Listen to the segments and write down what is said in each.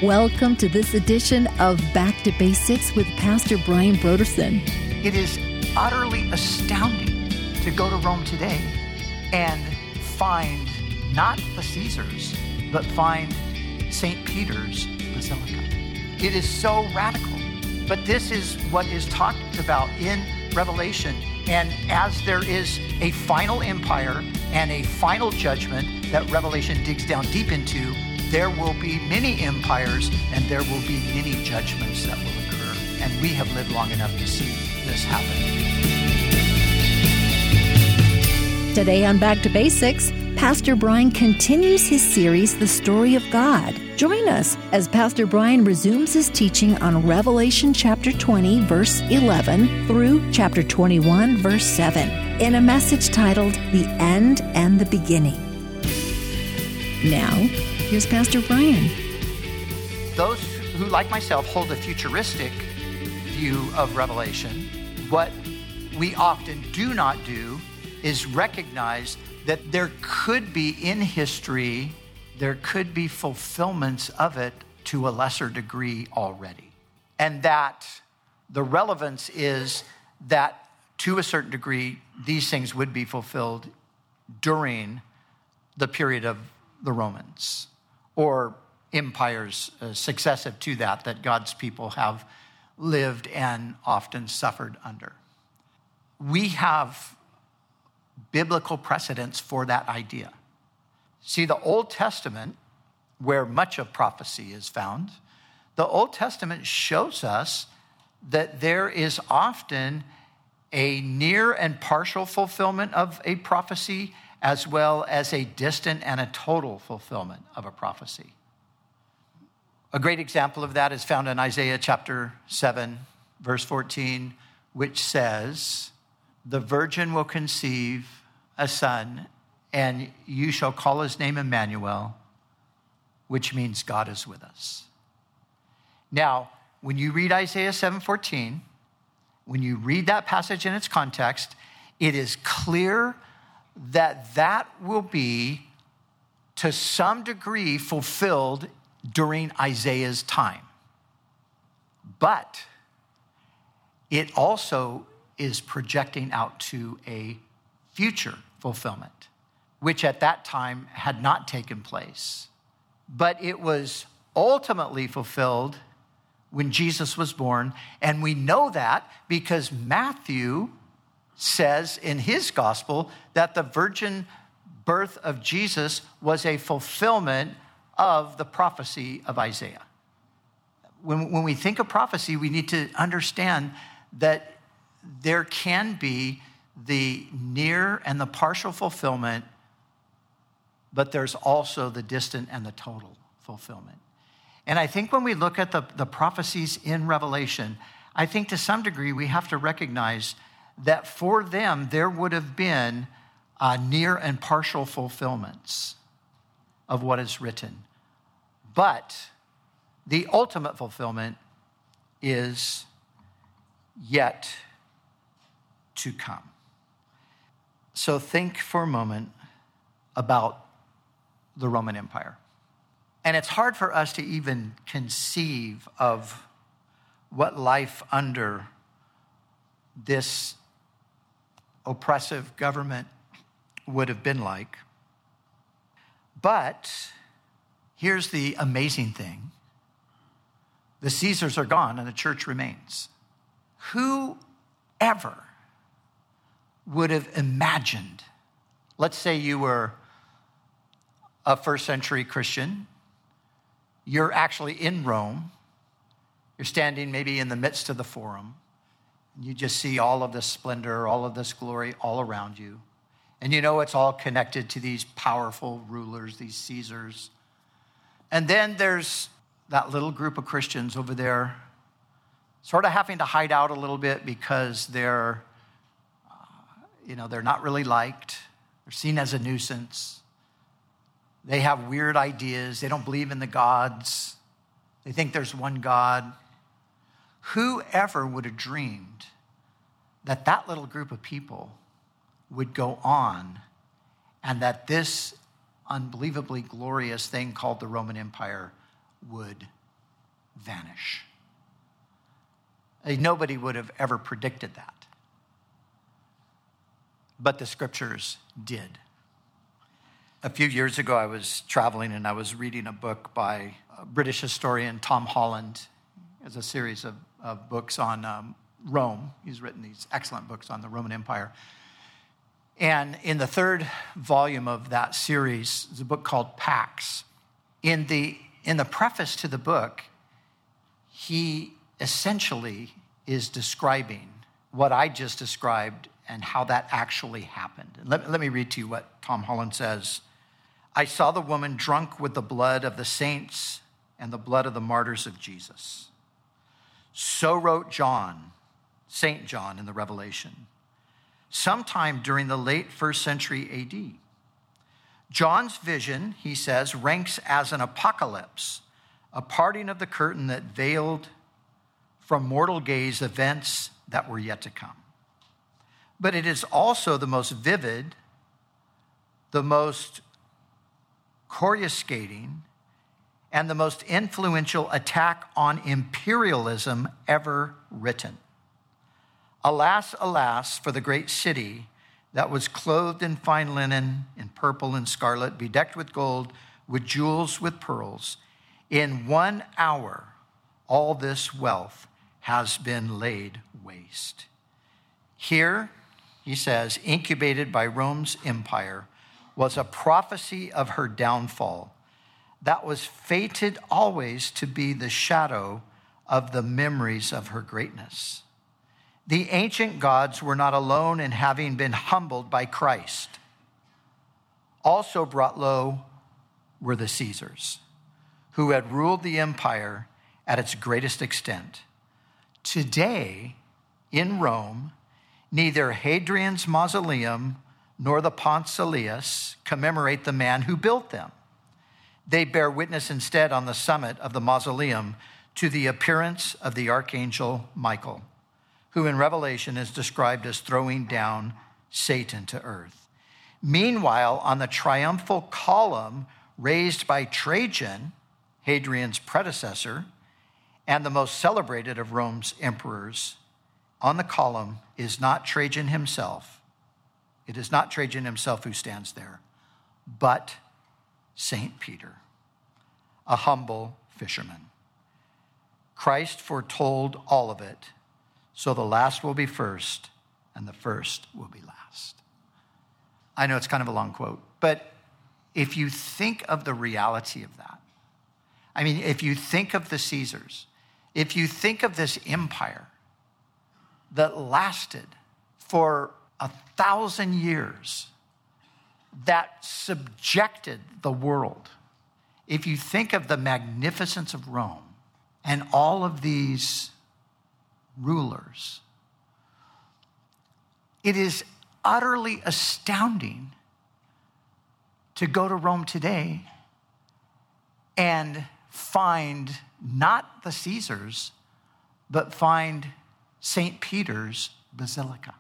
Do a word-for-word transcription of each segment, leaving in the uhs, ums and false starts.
Welcome to this edition of Back to Basics with Pastor Brian Brodersen. It is utterly astounding to go to Rome today and find not the Caesars, but find Saint Peter's Basilica. It is so radical. But this is what is talked about in Revelation. And as there is a final empire and a final judgment that Revelation digs down deep into, there will be many empires and there will be many judgments that will occur. And we have lived long enough to see this happen. Today on Back to Basics, Pastor Brian continues his series, The Story of God. Join us as Pastor Brian resumes his teaching on Revelation chapter twenty, verse eleven, through chapter twenty-one, verse seven, in a message titled, The End and the Beginning. Now, here's Pastor Brian. Those who, like myself, hold a futuristic view of Revelation, what we often do not do is recognize that there could be in history, there could be fulfillments of it to a lesser degree already. And that the relevance is that to a certain degree, these things would be fulfilled during the period of the Romans or empires uh, successive to that, that God's people have lived and often suffered under. We have biblical precedents for that idea. See, the Old Testament, where much of prophecy is found, the Old Testament shows us that there is often a near and partial fulfillment of a prophecy, as well as a distant and a total fulfillment of a prophecy. A great example of that is found in Isaiah chapter seven, verse fourteen, which says, "The virgin will conceive a son, and you shall call his name Emmanuel," which means God is with us. Now, when you read Isaiah seven fourteen, when you read that passage in its context, it is clear that that will be, to some degree, fulfilled during Isaiah's time. But it also is projecting out to a future fulfillment, which at that time had not taken place. But it was ultimately fulfilled when Jesus was born. And we know that because Matthew says in his gospel that the virgin birth of Jesus was a fulfillment of the prophecy of Isaiah. When, when we think of prophecy, we need to understand that there can be the near and the partial fulfillment, but there's also the distant and the total fulfillment. And I think when we look at the, the prophecies in Revelation, I think to some degree we have to recognize that for them, there would have been uh, near and partial fulfillments of what is written. But the ultimate fulfillment is yet to come. So think for a moment about the Roman Empire. And it's hard for us to even conceive of what life under this oppressive government would have been like. But here's the amazing thing. The Caesars are gone and the church remains. Who ever would have imagined, let's say you were a first century Christian, you're actually in Rome, you're standing maybe in the midst of the forum, and you just see all of this splendor, all of this glory all around you. And you know it's all connected to these powerful rulers, these Caesars. And then there's that little group of Christians over there sort of having to hide out a little bit because they're, uh, you know, they're not really liked. They're seen as a nuisance. They have weird ideas. They don't believe in the gods. They think there's one God. Whoever would have dreamed that that little group of people would go on and that this unbelievably glorious thing called the Roman Empire would vanish. Nobody would have ever predicted that. But the scriptures did. A few years ago, I was traveling and I was reading a book by a British historian, Tom Holland. He has a series of, of books on um, Rome. He's written these excellent books on the Roman Empire. And in the third volume of that series is a book called Pax. In the, in the preface to the book, he essentially is describing what I just described and how that actually happened. And let, let me read to you what Tom Holland says. I saw the woman drunk with the blood of the saints and the blood of the martyrs of Jesus. So wrote John, Saint John in the Revelation, sometime during the late first century A D. John's vision, he says, ranks as an apocalypse, a parting of the curtain that veiled from mortal gaze events that were yet to come. But it is also the most vivid, the most coruscating, and the most influential attack on imperialism ever written. Alas, alas, for the great city that was clothed in fine linen, in purple and scarlet, bedecked with gold, with jewels, with pearls. In one hour, all this wealth has been laid waste. Here, he says, incubated by Rome's empire, was a prophecy of her downfall that was fated always to be the shadow of the memories of her greatness. The ancient gods were not alone in having been humbled by Christ. Also brought low were the Caesars, who had ruled the empire at its greatest extent. Today, in Rome, neither Hadrian's mausoleum nor the Pont Salius commemorate the man who built them. They bear witness instead on the summit of the mausoleum to the appearance of the archangel Michael, who in Revelation is described as throwing down Satan to earth. Meanwhile, on the triumphal column raised by Trajan, Hadrian's predecessor, and the most celebrated of Rome's emperors, on the column is not Trajan himself. It is not Trajan himself who stands there, but Saint Peter, a humble fisherman. Christ foretold all of it, so the last will be first, and the first will be last. I know it's kind of a long quote, but if you think of the reality of that, I mean, if you think of the Caesars, if you think of this empire that lasted for a thousand years, that subjected the world, if you think of the magnificence of Rome and all of these rulers, it is utterly astounding to go to Rome today and find not the Caesars, but find Saint Peter's Basilica.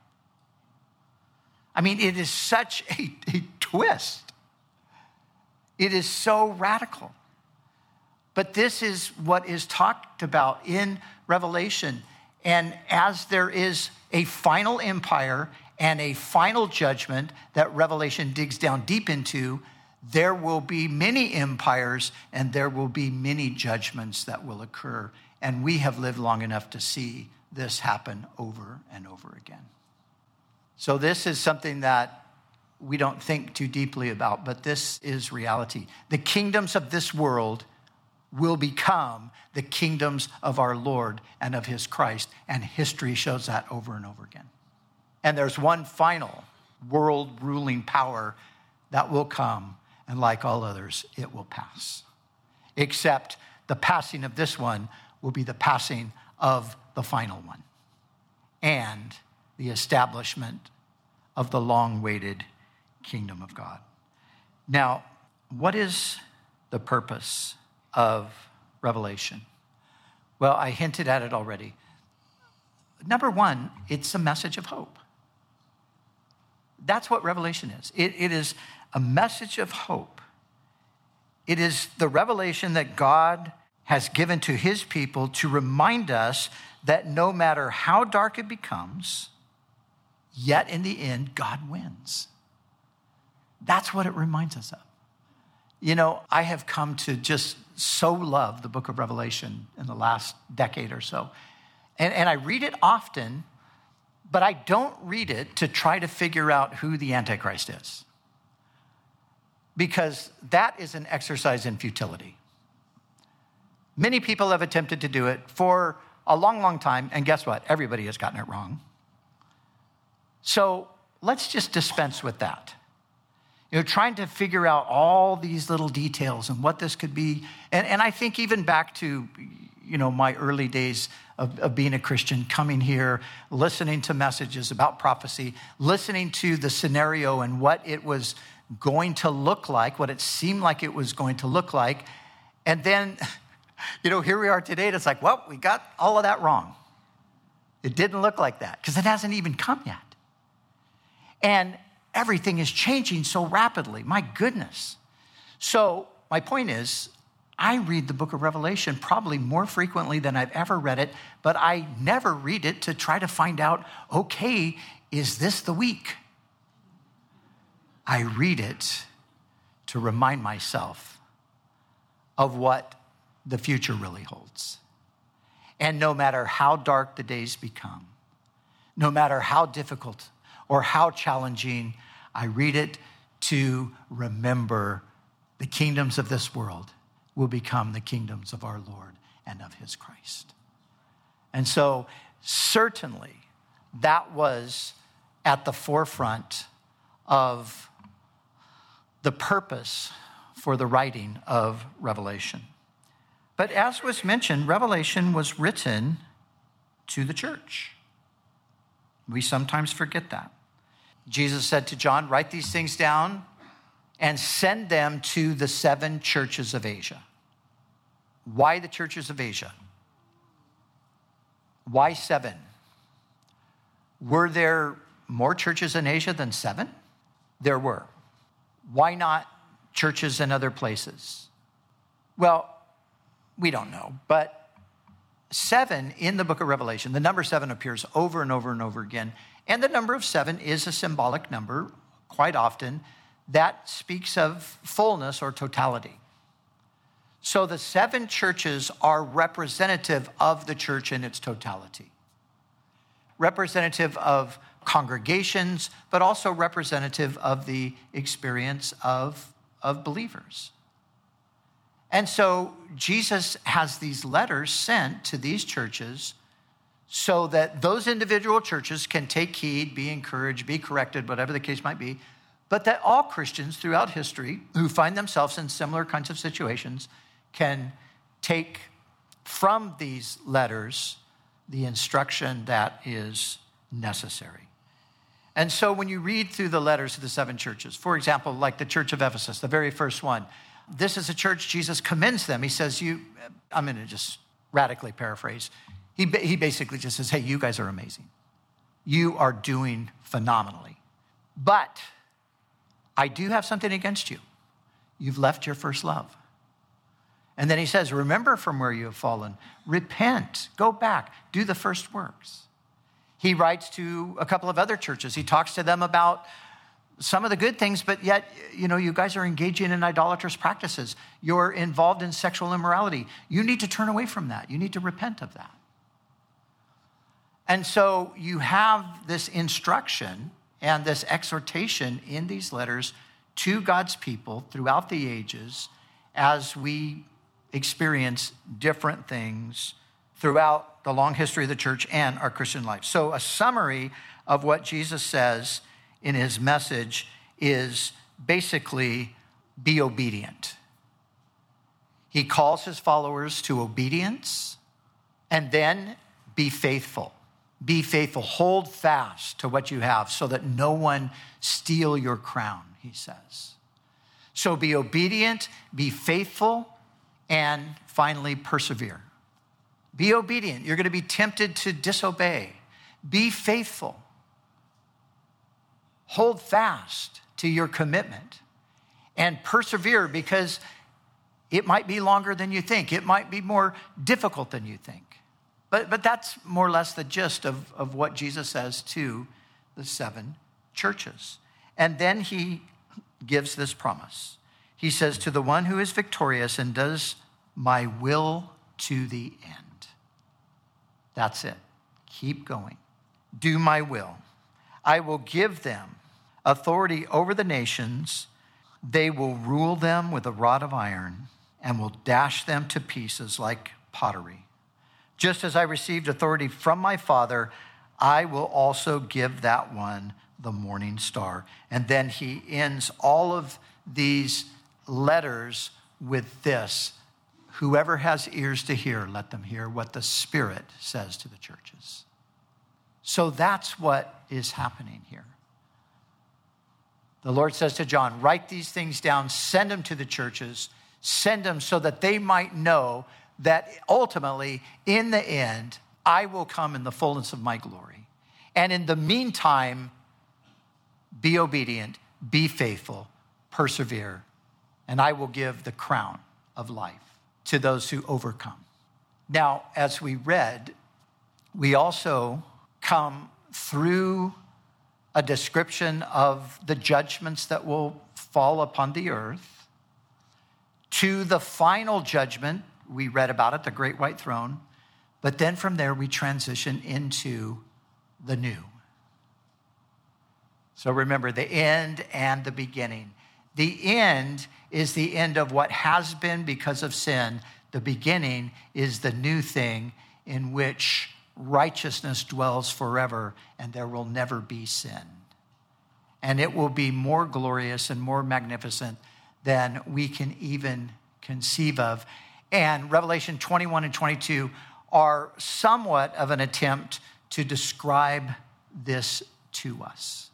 I mean, it is such a, a twist. It is so radical. But this is what is talked about in Revelation. And as there is a final empire and a final judgment that Revelation digs down deep into, there will be many empires and there will be many judgments that will occur. And we have lived long enough to see this happen over and over again. So this is something that we don't think too deeply about, but this is reality. The kingdoms of this world will become the kingdoms of our Lord and of his Christ, and history shows that over and over again. And there's one final world ruling power that will come, and like all others, it will pass. Except the passing of this one will be the passing of the final one and the establishment of the long-awaited kingdom of God. Now, what is the purpose of Revelation? Well, I hinted at it already. Number one, it's a message of hope. That's what Revelation is. It, it is a message of hope. It is the revelation that God has given to his people to remind us that no matter how dark it becomes, yet in the end, God wins. That's what it reminds us of. You know, I have come to just so love the book of Revelation in the last decade or so. And, and I read it often, but I don't read it to try to figure out who the Antichrist is. Because that is an exercise in futility. Many people have attempted to do it for a long, long time, and guess what? Everybody has gotten it wrong. So let's just dispense with that. You know, trying to figure out all these little details and what this could be. And, and I think even back to, you know, my early days of, of being a Christian, coming here, listening to messages about prophecy, listening to the scenario and what it was going to look like, what it seemed like it was going to look like. And then, you know, here we are today, and it's like, well, we got all of that wrong. It didn't look like that because it hasn't even come yet. And everything is changing so rapidly. My goodness. So my point is, I read the book of Revelation probably more frequently than I've ever read it, but I never read it to try to find out, okay, is this the week? I read it to remind myself of what the future really holds. And no matter how dark the days become, no matter how difficult or how challenging, I read it to remember the kingdoms of this world will become the kingdoms of our Lord and of his Christ. And so certainly that was at the forefront of the purpose for the writing of Revelation. But as was mentioned, Revelation was written to the church. We sometimes forget that. Jesus said to John, write these things down and send them to the seven churches of Asia. Why the churches of Asia? Why seven? Were there more churches in Asia than seven? There were. Why not churches in other places? Well, we don't know, but seven in the book of Revelation, the number seven appears over and over and over again. And the number of seven is a symbolic number quite often that speaks of fullness or totality. So the seven churches are representative of the church in its totality. Representative of congregations, but also representative of the experience of, of believers. And so Jesus has these letters sent to these churches so that those individual churches can take heed, be encouraged, be corrected, whatever the case might be, but that all Christians throughout history who find themselves in similar kinds of situations can take from these letters the instruction that is necessary. And so when you read through the letters to the seven churches, for example, like the church of Ephesus, the very first one, this is a church, Jesus commends them. He says, you, I'm going to just radically paraphrase. He, he basically just says, hey, you guys are amazing. You are doing phenomenally. But I do have something against you. You've left your first love. And then he says, remember from where you have fallen. Repent, go back, do the first works. He writes to a couple of other churches. He talks to them about some of the good things, but yet, you know, you guys are engaging in idolatrous practices. You're involved in sexual immorality. You need to turn away from that. You need to repent of that. And so you have this instruction and this exhortation in these letters to God's people throughout the ages as we experience different things throughout the long history of the church and our Christian life. So a summary of what Jesus says in his message is basically be obedient. He calls his followers to obedience and then be faithful. Be faithful. Hold fast to what you have so that no one steal your crown, he says. So be obedient, be faithful, and finally persevere. Be obedient. You're going to be tempted to disobey. Be faithful. Hold fast to your commitment and persevere, because It might be longer than you think. It might be more difficult than you think. But, but that's more or less the gist of, of what Jesus says to the seven churches. And then he gives this promise. He says, to the one who is victorious and does my will to the end. That's it. Keep going. Do my will. I will give them authority over the nations. They will rule them with a rod of iron and will dash them to pieces like pottery. Just as I received authority from my Father, I will also give that one the morning star. And then he ends all of these letters with this: whoever has ears to hear, let them hear what the Spirit says to the churches. So that's what is happening here. The Lord says to John, write these things down, send them to the churches, send them so that they might know that ultimately, in the end, I will come in the fullness of my glory. And in the meantime, be obedient, be faithful, persevere, and I will give the crown of life to those who overcome. Now, as we read, we also come through a description of the judgments that will fall upon the earth to the final judgment. We read about it, the great white throne. But then from there, we transition into the new. So remember, the end and the beginning. The end is the end of what has been because of sin. The beginning is the new thing in which righteousness dwells forever and there will never be sin. And it will be more glorious and more magnificent than we can even conceive of. And Revelation twenty-one and twenty-two are somewhat of an attempt to describe this to us.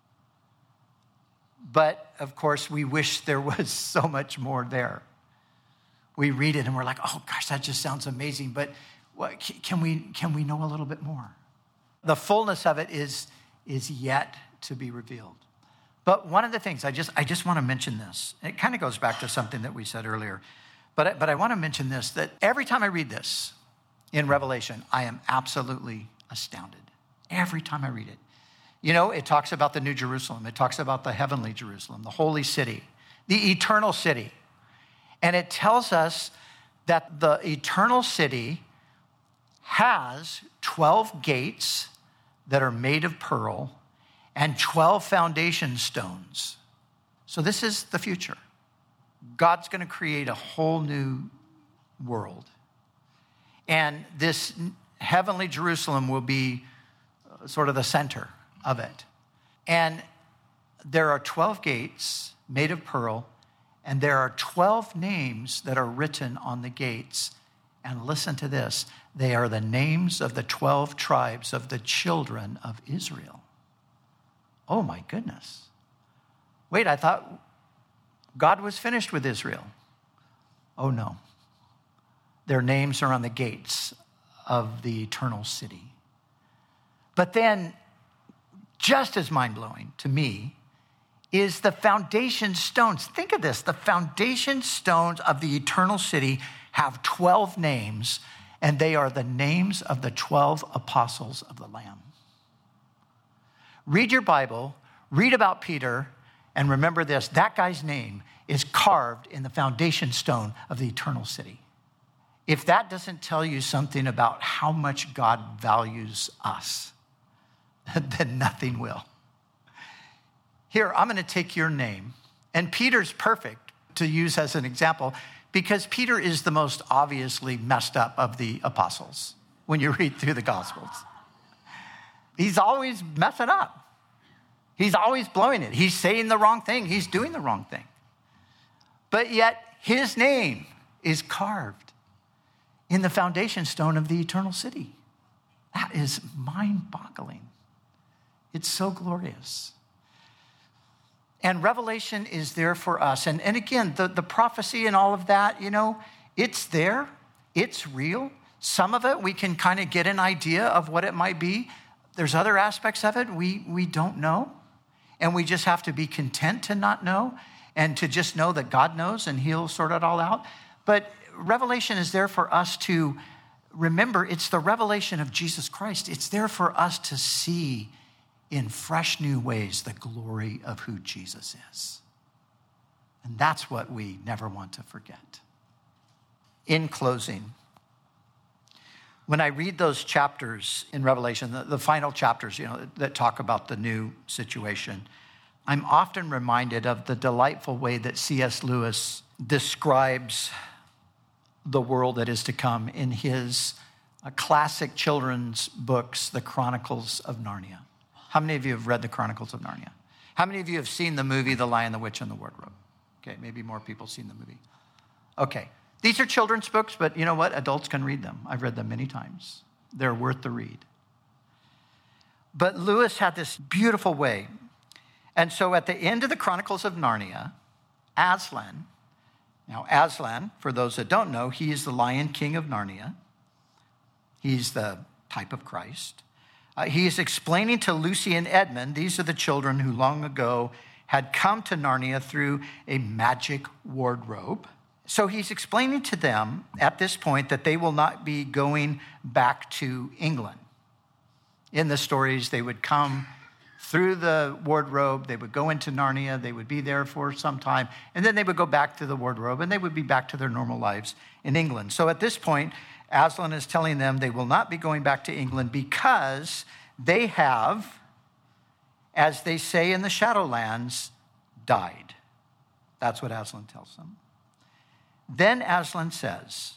But of course, we wish there was so much more there. We read it and we're like, oh gosh, that just sounds amazing. But what, can we can we know a little bit more? The fullness of it is, is yet to be revealed. But one of the things, I just I just want to mention this. It kind of goes back to something that we said earlier. But, but I want to mention this, that every time I read this in Revelation, I am absolutely astounded. Every time I read it. You know, it talks about the New Jerusalem. It talks about the heavenly Jerusalem, the holy city, the eternal city. And it tells us that the eternal city has twelve gates that are made of pearl and twelve foundation stones. So this is the future. God's going to create a whole new world. And this heavenly Jerusalem will be sort of the center of it. And there are twelve gates made of pearl, and there are twelve names that are written on the gates. And listen to this. They are the names of the twelve tribes of the children of Israel. Oh my goodness. Wait, I thought God was finished with Israel. Oh no. Their names are on the gates of the eternal city. But then, just as mind-blowing to me is the foundation stones. Think of this. The foundation stones of the eternal city have twelve names, and they are the names of the twelve apostles of the Lamb. Read your Bible, read about Peter, and remember this, that guy's name is carved in the foundation stone of the eternal city. If that doesn't tell you something about how much God values us, then nothing will. Here, I'm going to take your name, and Peter's perfect to use as an example because Peter is the most obviously messed up of the apostles when you read through the Gospels. He's always messing up. He's always blowing it. He's saying the wrong thing. He's doing the wrong thing. But yet his name is carved in the foundation stone of the eternal city. That is mind-boggling. It's so glorious. And Revelation is there for us. And, and again, the, the prophecy and all of that, you know, it's there. It's real. Some of it we can kind of get an idea of what it might be. There's other aspects of it we, we don't know. And we just have to be content to not know and to just know that God knows and he'll sort it all out. But Revelation is there for us to remember. It's the revelation of Jesus Christ. It's there for us to see in fresh new ways the glory of who Jesus is. And that's what we never want to forget. In closing, when I read those chapters in Revelation, the, the final chapters, you know, that talk about the new situation, I'm often reminded of the delightful way that C S Lewis describes the world that is to come in his uh, classic children's books, The Chronicles of Narnia. How many of you have read The Chronicles of Narnia? How many of you have seen the movie The Lion, the Witch, and the Wardrobe? Okay, maybe more people have seen the movie. Okay, these are children's books, but you know what? Adults can read them. I've read them many times. They're worth the read. But Lewis had this beautiful way. And so at the end of The Chronicles of Narnia, Aslan, now Aslan, for those that don't know, he is the Lion King of Narnia. He's the type of Christ. Uh, he is explaining to Lucy and Edmund, these are the children who long ago had come to Narnia through a magic wardrobe. So he's explaining to them at this point that they will not be going back to England. In the stories, they would come through the wardrobe, they would go into Narnia, they would be there for some time, and then they would go back to the wardrobe, and they would be back to their normal lives in England. So at this point, Aslan is telling them they will not be going back to England because they have, as they say in the Shadowlands, died. That's what Aslan tells them. Then Aslan says,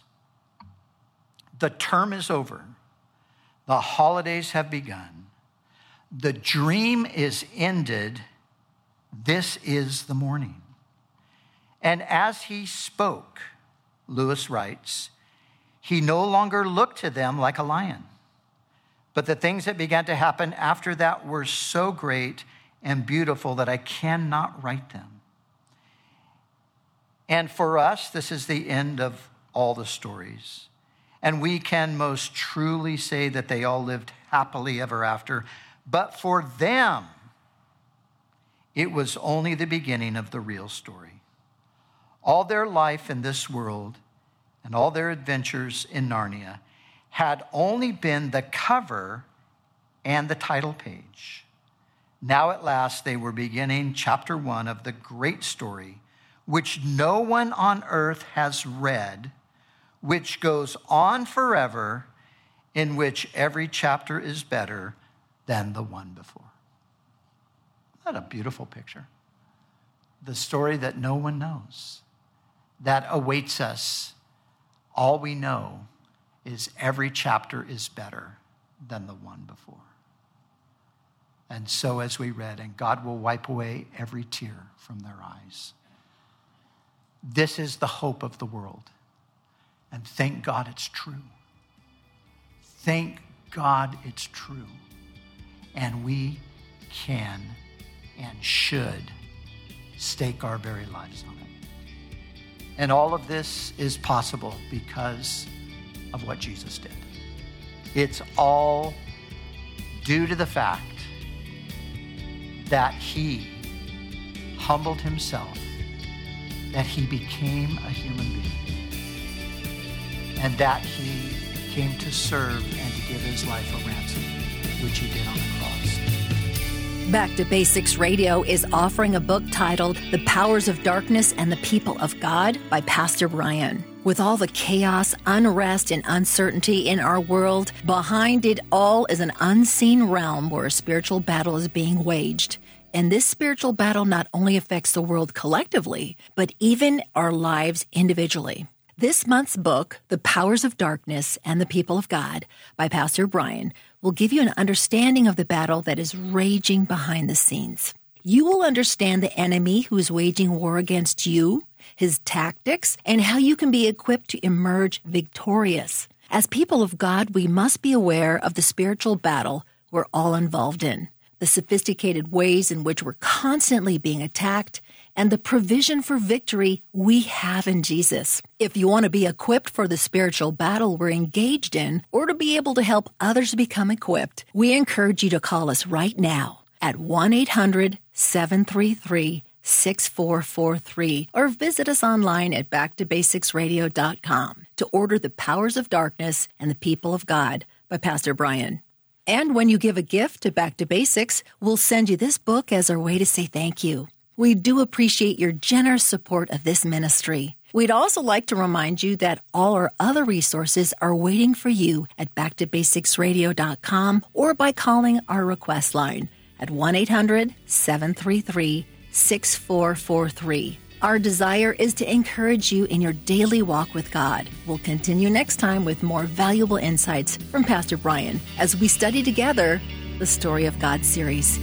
the term is over. The holidays have begun. The dream is ended. This is the morning. And as he spoke, Lewis writes, he no longer looked to them like a lion. But the things that began to happen after that were so great and beautiful that I cannot write them. And for us, this is the end of all the stories. And we can most truly say that they all lived happily ever after. But for them, it was only the beginning of the real story. All their life in this world and all their adventures in Narnia had only been the cover and the title page. Now at last they were beginning chapter one of the great story, which no one on earth has read, which goes on forever, in which every chapter is better than the one before. Isn't that a beautiful picture? The story that no one knows, that awaits us. All we know is every chapter is better than the one before. And so as we read, and God will wipe away every tear from their eyes. This is the hope of the world. And thank God it's true. Thank God it's true. And we can and should stake our very lives on it. And all of this is possible because of what Jesus did. It's all due to the fact that he humbled himself, that he became a human being, and that he came to serve and to give his life a ransom, which he did on the cross. Back to Basics Radio is offering a book titled The Powers of Darkness and the People of God by Pastor Brian. With all the chaos, unrest, and uncertainty in our world, behind it all is an unseen realm where a spiritual battle is being waged. And this spiritual battle not only affects the world collectively, but even our lives individually. This month's book, The Powers of Darkness and the People of God by Pastor Brian, will give you an understanding of the battle that is raging behind the scenes. You will understand the enemy who is waging war against you, his tactics, and how you can be equipped to emerge victorious. As people of God, we must be aware of the spiritual battle we're all involved in, the sophisticated ways in which we're constantly being attacked, and the provision for victory we have in Jesus. If you want to be equipped for the spiritual battle we're engaged in, or to be able to help others become equipped, we encourage you to call us right now at one eight hundred seven three three six four four three or visit us online at back to basics radio dot com to order The Powers of Darkness and the People of God by Pastor Brian. And when you give a gift to Back to Basics, we'll send you this book as our way to say thank you. We do appreciate your generous support of this ministry. We'd also like to remind you that all our other resources are waiting for you at back to basics radio dot com or by calling our request line at one eight hundred seven three three six four four three. Our desire is to encourage you in your daily walk with God. We'll continue next time with more valuable insights from Pastor Brian as we study together the Story of God series.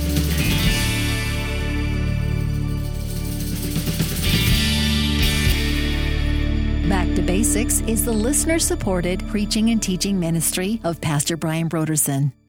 Back to Basics is the listener-supported preaching and teaching ministry of Pastor Brian Brodersen.